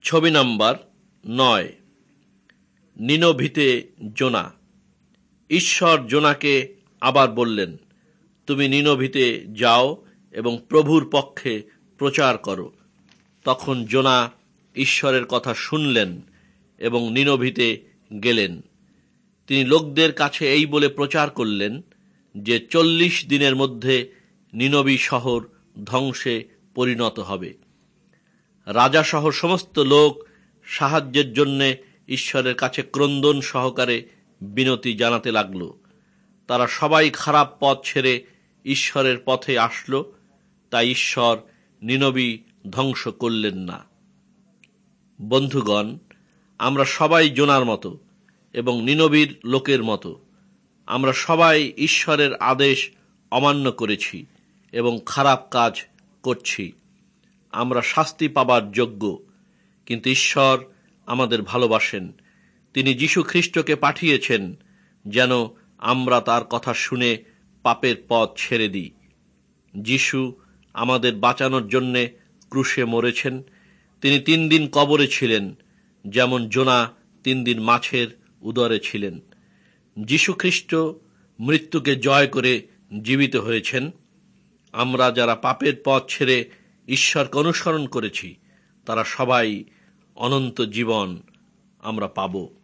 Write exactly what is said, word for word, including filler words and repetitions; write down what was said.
ছবি নাম্বার নয়। নিনভিতে জোনা। ঈশ্বর জোনাকে আবার বললেন, তুমি নিনভিতে যাও এবং প্রভুর পক্ষে প্রচার করো। তখন জোনা ঈশ্বরের কথা শুনলেন এবং নিনভিতে গেলেন। তিনি লোকদের কাছে এই বলে প্রচার করলেন যে চল্লিশ দিনের মধ্যে নিনভি শহর ধ্বংসে পরিণত হবে। রাজা সহ সমস্ত লোক সাহায্যের জন্য ঈশ্বরের কাছে ক্রন্দন সহকারে বিনতি জানাতে লাগল। তারা সবাই খারাপ পথ ছেড়ে ঈশ্বরের পথে আসলো, তাই ঈশ্বর নিনভি ধ্বংস করলেন না। বন্ধুগণ, আমরা সবাই জোনার মতো এবং নিনভির লোকের মতো। আমরা সবাই ঈশ্বরের আদেশ অমান্য করেছি এবং খারাপ কাজ করছি। আমরা শাস্তি পাবার যোগ্য, কিন্তু ঈশ্বর আমাদের ভালোবাসেন। তিনি যীশু খ্রিস্টকে পাঠিয়েছেন যেন আমরা তার কথা শুনে পাপের পথ ছেড়ে দিই। যীশু আমাদের বাঁচানোর জন্যে ক্রুশে মরেছেন। তিনি তিন দিন কবরে ছিলেন, যেমন জোনা তিন দিন মাছের উদরে ছিলেন। যীশু খ্রিস্ট মৃত্যুকে জয় করে জীবিত হয়েছেন। আমরা যারা পাপের পথ ছেড়ে ঈশ্বরকে অনুসরণ করেছি, তারা সবাই অনন্ত জীবন আমরা পাব।